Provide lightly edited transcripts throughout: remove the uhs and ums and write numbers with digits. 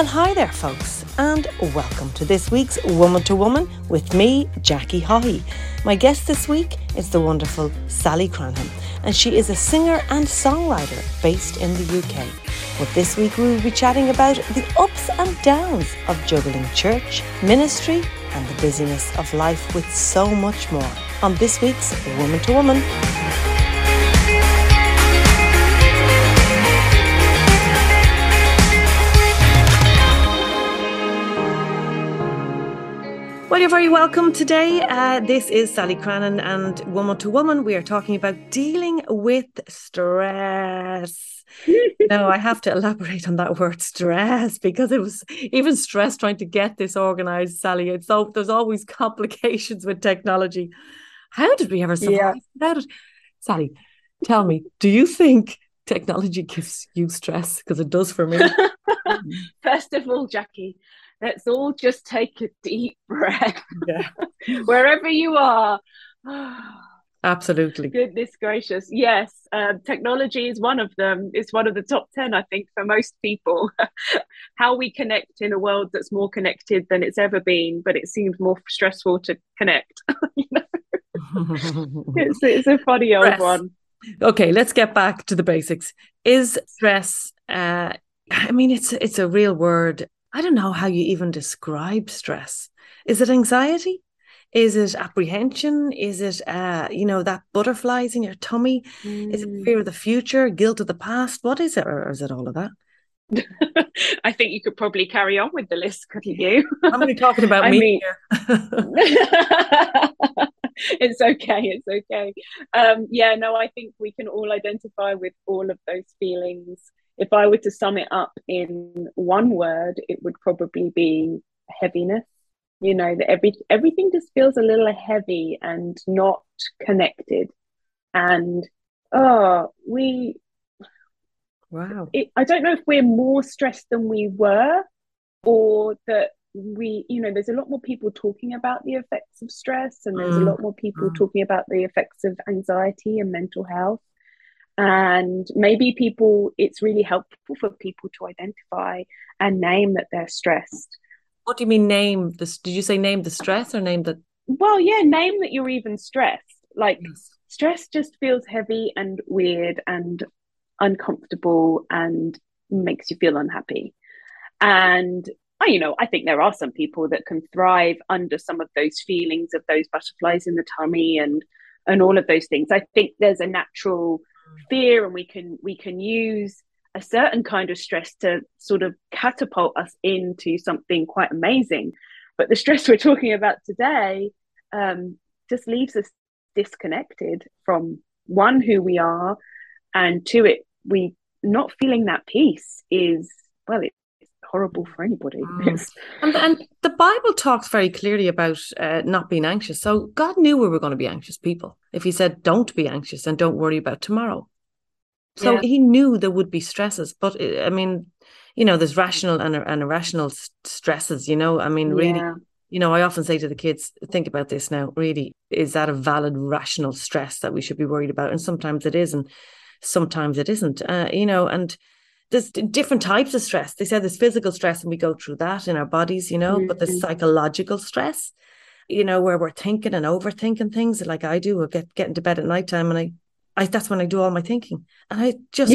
Well, hi there, folks, and welcome to this week's Woman to Woman with me, Jackie Haughey. My guest this week is the wonderful Sally Cranham, and she is a singer and songwriter based in the UK. But this week we will be chatting about the ups and downs of juggling church, ministry, and the busyness of life with so much more on this week's Woman to Woman. Well, you're very welcome today. This is Sally Cranham, and Woman to Woman, we are talking about dealing with stress. Now, I have to elaborate on that word stress because it was even stress trying to get this organised, Sally. So there's always complications with technology. How did we ever survive without it? Sally, tell me, do you think technology gives you stress? Because it does for me. First of all, Jackie, let's all just take a deep breath. Yeah. Wherever you are. Absolutely. Goodness gracious. Yes, technology is one of them. It's one of the top 10, I think, for most people. How we connect in a world that's more connected than it's ever been, but it seems more stressful to connect. It's a funny old one. Okay, let's get back to the basics. Is stress, I mean, it's a real word. I don't know how you even describe stress. Is it anxiety? Is it apprehension? Is it, that butterflies in your tummy? Is it fear of the future, guilt of the past? What is it? Or is it all of that? I think you could probably carry on with the list, couldn't you? I'm only talking about me here. It's okay. I think we can all identify with all of those feelings. If I were to sum it up in one word, it would probably be heaviness. You know, that everything just feels a little heavy and not connected. And I don't know if we're more stressed than we were, or that there's a lot more people talking about the effects of stress, and there's a lot more people talking about the effects of anxiety and mental health. And maybe it's really helpful for people to identify and name that they're stressed. What do you mean name this? Did you say name the stress or name the... Well, yeah, name that you're even stressed. Stress just feels heavy and weird and uncomfortable and makes you feel unhappy. And I think there are some people that can thrive under some of those feelings of those butterflies in the tummy and all of those things. I think there's a natural fear, and we can use a certain kind of stress to sort of catapult us into something quite amazing. But the stress we're talking about today just leaves us disconnected from, one, who we are, and two, we not feeling that peace is, well, it's horrible for anybody. And the Bible talks very clearly about not being anxious. So God knew we were going to be anxious people. If he said, don't be anxious and don't worry about tomorrow. So he knew there would be stresses. But I mean, there's rational and irrational stresses, I mean, really, I often say to the kids, think about this now, really, is that a valid, rational stress that we should be worried about? And sometimes it is, and sometimes it isn't, and there's different types of stress. They said there's physical stress, and we go through that in our bodies, but there's psychological stress, where we're thinking and overthinking things like I do. I get into bed at nighttime, and I that's when I do all my thinking, and I just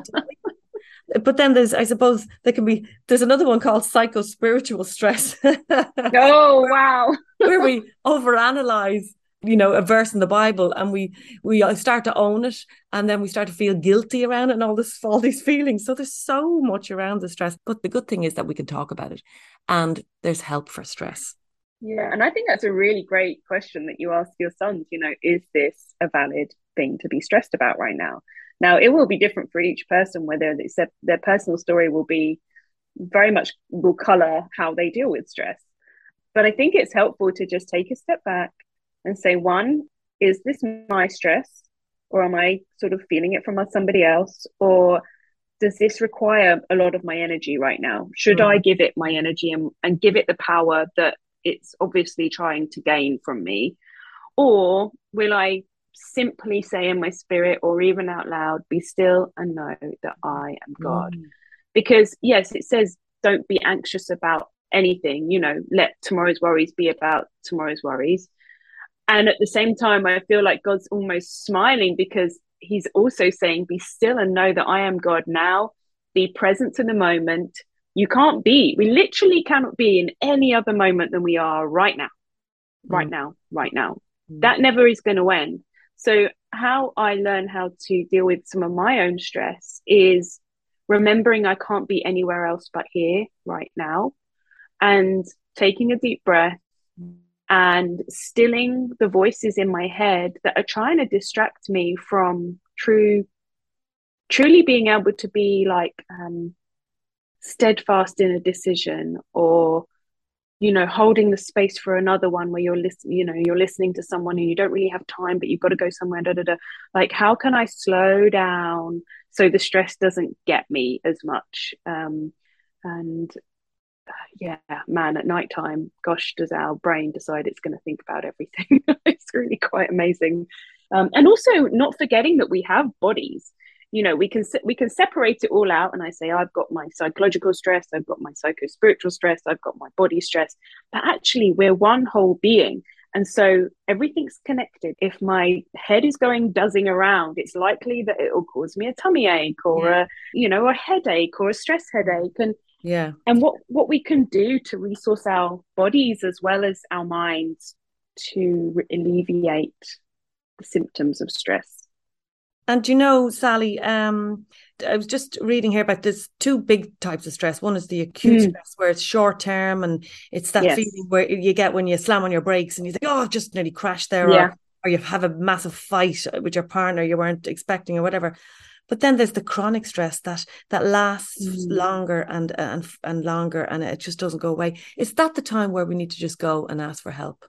but then there's another one called psycho-spiritual stress. Oh, wow. Where we overanalyze a verse in the Bible, and we start to own it, and then we start to feel guilty around it, and all these feelings. So there's so much around the stress, but the good thing is that we can talk about it, and there's help for stress. Yeah, and I think that's a really great question that you ask your sons. Is this a valid thing to be stressed about right now? Now, it will be different for each person, whether it's their personal story will color how they deal with stress. But I think it's helpful to just take a step back and say, one, is this my stress, or am I sort of feeling it from somebody else? Or does this require a lot of my energy right now? Should I give it my energy and give it the power that it's obviously trying to gain from me? Or will I simply say in my spirit, or even out loud, be still and know that I am God? Because yes, it says, don't be anxious about anything, you know, let tomorrow's worries be about tomorrow's worries. And at the same time, I feel like God's almost smiling, because he's also saying, be still and know that I am God now. Be present to the moment. We literally cannot be in any other moment than we are right now, right now, right now. That never is going to end. So how I learn how to deal with some of my own stress is remembering I can't be anywhere else but here right now, and taking a deep breath and stilling the voices in my head that are trying to distract me from truly being able to be like steadfast in a decision, or, you know, holding the space for another one where you're listening to someone and you don't really have time, but you've got to go somewhere. Like, how can I slow down so the stress doesn't get me as much? And yeah, man, at nighttime, gosh, does our brain decide it's going to think about everything. It's really quite amazing. And also not forgetting that we have bodies. You know, we can separate it all out, and I say, I've got my psychological stress, I've got my psycho-spiritual stress, I've got my body stress, but actually we're one whole being. And so everything's connected. If my head is going buzzing around, it's likely that it will cause me a tummy ache, or a headache, or a stress headache. And what we can do to resource our bodies as well as our minds to alleviate the symptoms of stress. And you know, Sally, I was just reading here about there's two big types of stress. One is the acute stress, where it's short term, and it's that feeling where you get when you slam on your brakes and you think, oh, I've just nearly crashed there, or you have a massive fight with your partner you weren't expecting or whatever. But then there's the chronic stress that lasts longer and longer, and it just doesn't go away. Is that the time where we need to just go and ask for help?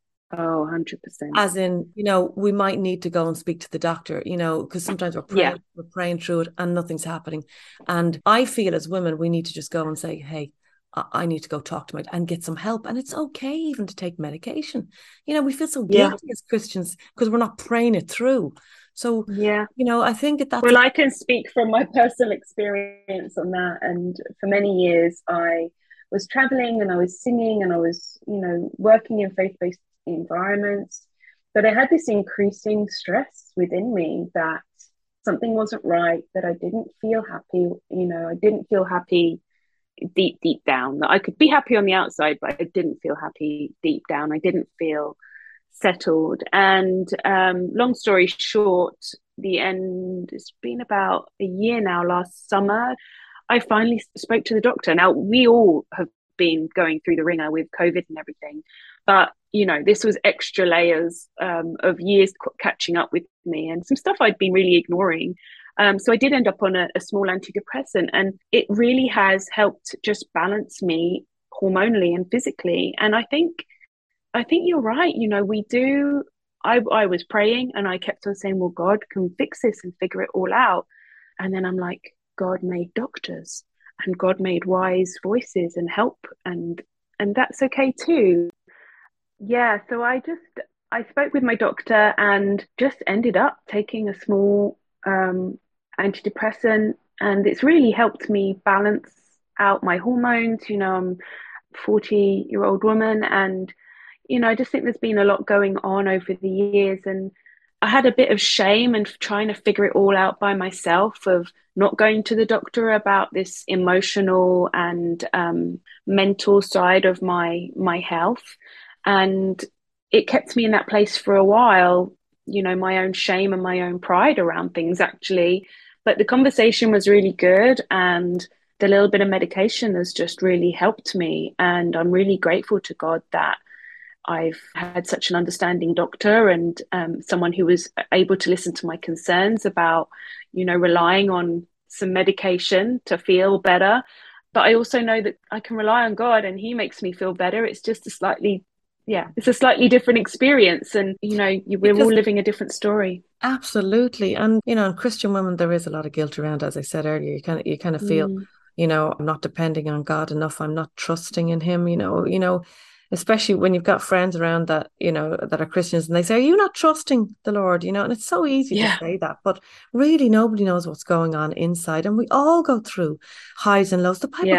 Oh, 100%. As in, you know, we might need to go and speak to the doctor, you know, because sometimes we're praying through it and nothing's happening. And I feel as women, we need to just go and say, hey, I need to go talk to and get some help. And it's okay even to take medication. You know, we feel so guilty as Christians because we're not praying it through. So, you know, I think that's... Well, I can speak from my personal experience on that. And for many years, I was traveling and I was singing and I was, you know, working in faith-based environments. But I had this increasing stress within me that something wasn't right, that I didn't feel happy. You know, I didn't feel happy deep down. That I could be happy on the outside, but I didn't feel happy deep down. I didn't feel settled. And long story short, the end, it's been about a year now, last summer, I finally spoke to the doctor. Now, we all have been going through the ringer with COVID and everything, but, you know, this was extra layers of years catching up with me and some stuff I'd been really ignoring. So I did end up on a small antidepressant, and it really has helped just balance me hormonally and physically. And I think you're right. You know, we do. I was praying and I kept on saying, well, God can fix this and figure it all out. And then I'm like, God made doctors and God made wise voices and help. And that's okay too. Yeah. So I spoke with my doctor and just ended up taking a small antidepressant. And it's really helped me balance out my hormones. You know, I'm a 40-year-old woman, and you know, I just think there's been a lot going on over the years, and I had a bit of shame and trying to figure it all out by myself, of not going to the doctor about this emotional and mental side of my health. And it kept me in that place for a while, you know, my own shame and my own pride around things, actually. But the conversation was really good, and the little bit of medication has just really helped me. And I'm really grateful to God that I've had such an understanding doctor, and someone who was able to listen to my concerns about, you know, relying on some medication to feel better. But I also know that I can rely on God and he makes me feel better. It's just a slightly different experience. And, you know, we're all living a different story. Absolutely. And, you know, in Christian women, there is a lot of guilt around, as I said earlier. You kind of feel, you know, I'm not depending on God enough. I'm not trusting in him, you know, especially when you've got friends around that, you know, that are Christians, and they say, are you not trusting the Lord? You know, and it's so easy to say that, but really nobody knows what's going on inside. And we all go through highs and lows. The Bible talks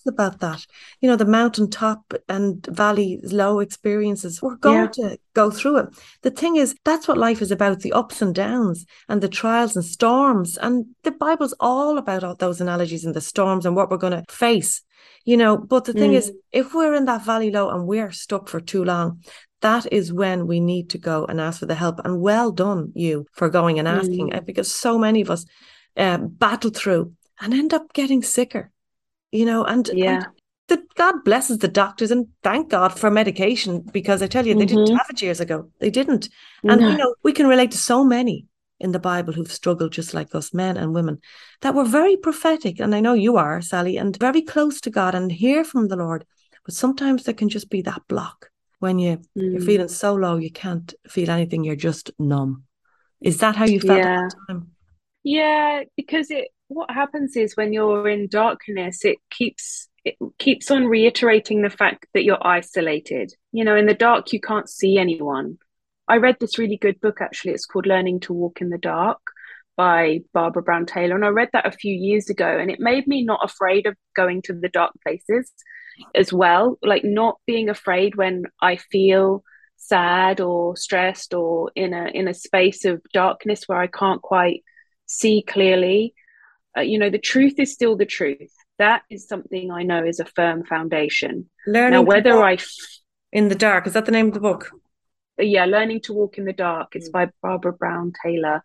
about that. You know, the mountaintop and valley low experiences. We're going to go through it. The thing is, that's what life is about, the ups and downs and the trials and storms. And the Bible's all about all those analogies and the storms and what we're going to face, you know. But the thing is, if we're in that valley low and we're stuck for too long, that is when we need to go and ask for the help. And well done, you, for going and asking, because so many of us battle through and end up getting sicker, you know, and God blesses the doctors, and thank God for medication, because I tell you, they didn't have it years ago. They didn't. And, you know, we can relate to so many in the Bible who've struggled just like us, men and women, that were very prophetic. And I know you are, Sally, and very close to God and hear from the Lord. But sometimes there can just be that block when you're feeling so low, you can't feel anything. You're just numb. Is that how you felt at that time? Yeah, because what happens is when you're in darkness, it keeps on reiterating the fact that you're isolated. You know, in the dark, you can't see anyone. I read this really good book, actually. It's called Learning to Walk in the Dark by Barbara Brown Taylor. And I read that a few years ago, and it made me not afraid of going to the dark places as well. Like, not being afraid when I feel sad or stressed or in a space of darkness where I can't quite see clearly. You know, the truth is still the truth. That is something I know is a firm foundation. Learning in the Dark, is that the name of the book? Yeah, Learning to Walk in the Dark. It's by Barbara Brown Taylor.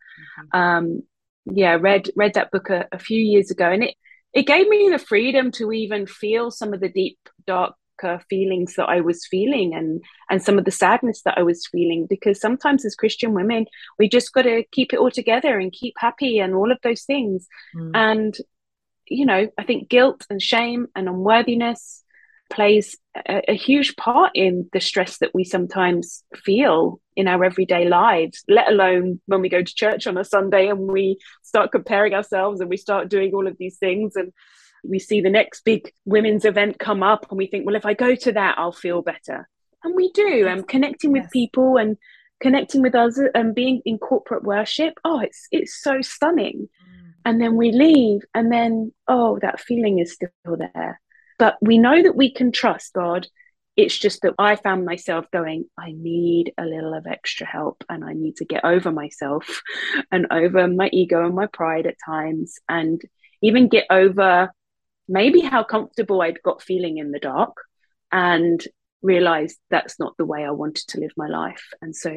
Read that book a few years ago, and it gave me the freedom to even feel some of the deep, darker feelings that I was feeling, and some of the sadness that I was feeling, because sometimes as Christian women, we just got to keep it all together and keep happy and all of those things. And, you know, I think guilt and shame and unworthiness plays a huge part in the stress that we sometimes feel in our everyday lives, let alone when we go to church on a Sunday and we start comparing ourselves and we start doing all of these things, and we see the next big women's event come up and we think, well, if I go to that, I'll feel better. And we do. And connecting with people and connecting with others and being in corporate worship, it's so stunning. And then we leave, and then, that feeling is still there. But we know that we can trust God. It's just that I found myself going, I need a little of extra help, and I need to get over myself and over my ego and my pride at times, and even get over maybe how comfortable I'd got feeling in the dark, and realized that's not the way I wanted to live my life. And so,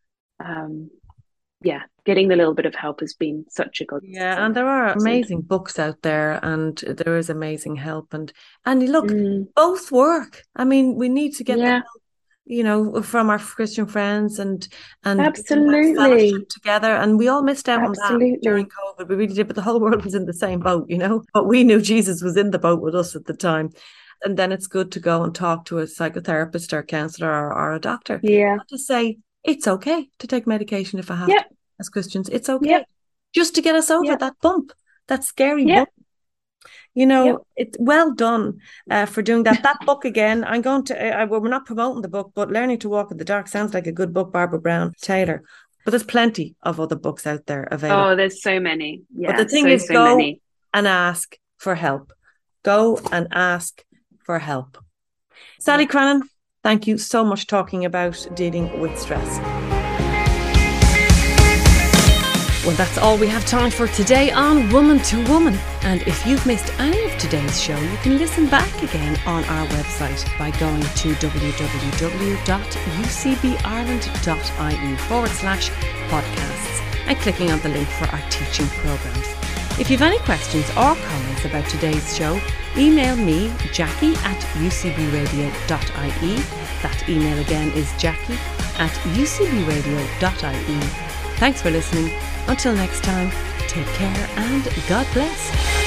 getting the little bit of help has been such a good thing. And there are amazing books out there, and there is amazing help. And look, both work. I mean, we need to get the help, you know, from our Christian friends and absolutely together. And we all missed out on that during COVID. We really did, but the whole world was in the same boat, you know. But we knew Jesus was in the boat with us at the time. And then it's good to go and talk to a psychotherapist or a counselor or a doctor. To say it's okay to take medication if I have to. As Christians, it's okay just to get us over that bump, that scary bump. You know, it's well done for doing that. That book again, I'm going to, we're not promoting the book, but Learning to Walk in the Dark sounds like a good book, Barbara Brown Taylor. But there's plenty of other books out there available. Oh, there's so many. But the thing is, go and ask for help. Go and ask for help. Sally Crannan, thank you so much talking about dealing with stress. Well, that's all we have time for today on Woman to Woman. And if you've missed any of today's show, you can listen back again on our website by going to www.ucbireland.ie/podcasts and clicking on the link for our teaching programmes. If you've any questions or comments about today's show, email me, jackie@ucbradio.ie. That email again is jackie@ucbradio.ie. Thanks for listening. Until next time, take care and God bless.